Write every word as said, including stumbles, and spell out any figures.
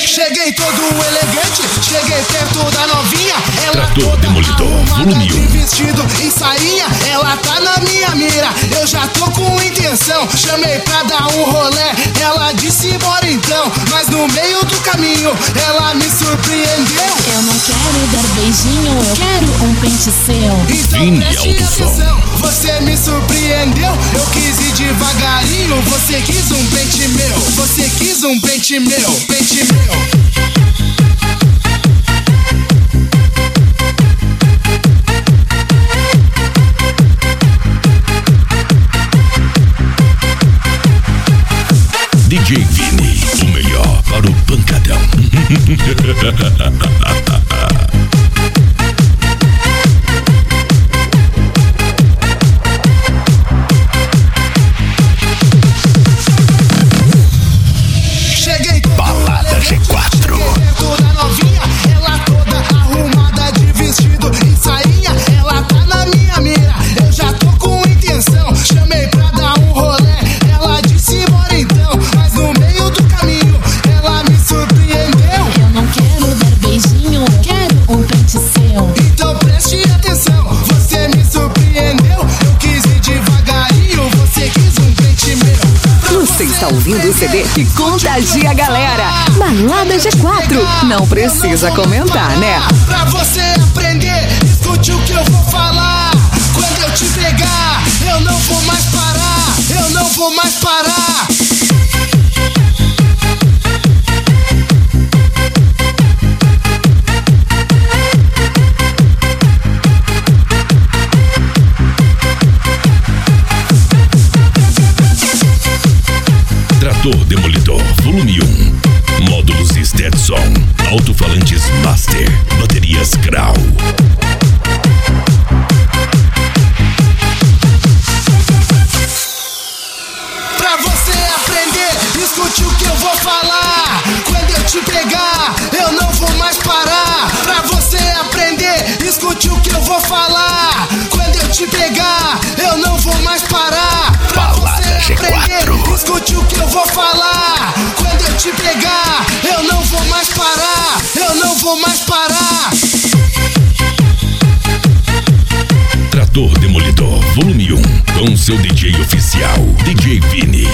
Cheguei todo elegante, cheguei perto da novinha. Ela Trator Demolidor, volume de um. vestido e sainha, ela tá na minha mira. Eu já tô com intenção, chamei pra dar um rolé. Ela disse bora então, mas no meio do caminho ela me surpreendeu. Eu não quero dar beijinho, eu quero um pente seu. Então Vini preste Alto Som. atenção, você me surpreendeu. Eu quis ir devagarinho, você quis um pente meu. Você quis um pente meu, pente meu. D J Vini, o melhor para o pancadão. Cheguei Balada G quatro. toda novinha, ela toda arrumada de vestido e sainha. Ela tá na minha mira, eu já tô com intenção. Chamei pra dar um rolé, ela disse bora então, mas no meio do caminho ela me surpreendeu. Eu não quero dar beijinho, eu quero um pente seu. Então preste atenção, você me surpreendeu. Eu quis ir devagarinho, você quis um pente meu. Você está ouvindo o C D que contagia a galera. Balada G quatro. Não precisa comentar, né? Pra você aprender, escute o que eu vou falar. Quando eu te pegar, eu não vou mais parar. Eu não vou mais parar. Trator Demolidor, volume um. Módulos Stetson, alto-falantes Master, baterias Grau. Pra você aprender, escute o que eu vou falar. Quando eu te pegar, eu não vou mais parar. Pra você aprender, escute o que eu vou falar. Quando eu te pegar, eu não vou mais parar. Pra Balada você G quatro. aprender, escute o que eu vou falar. Quando eu te pegar, eu não vou mais parar. Eu não vou mais parar. Trator Demolidor, volume um. Com seu D J oficial, D J Vini.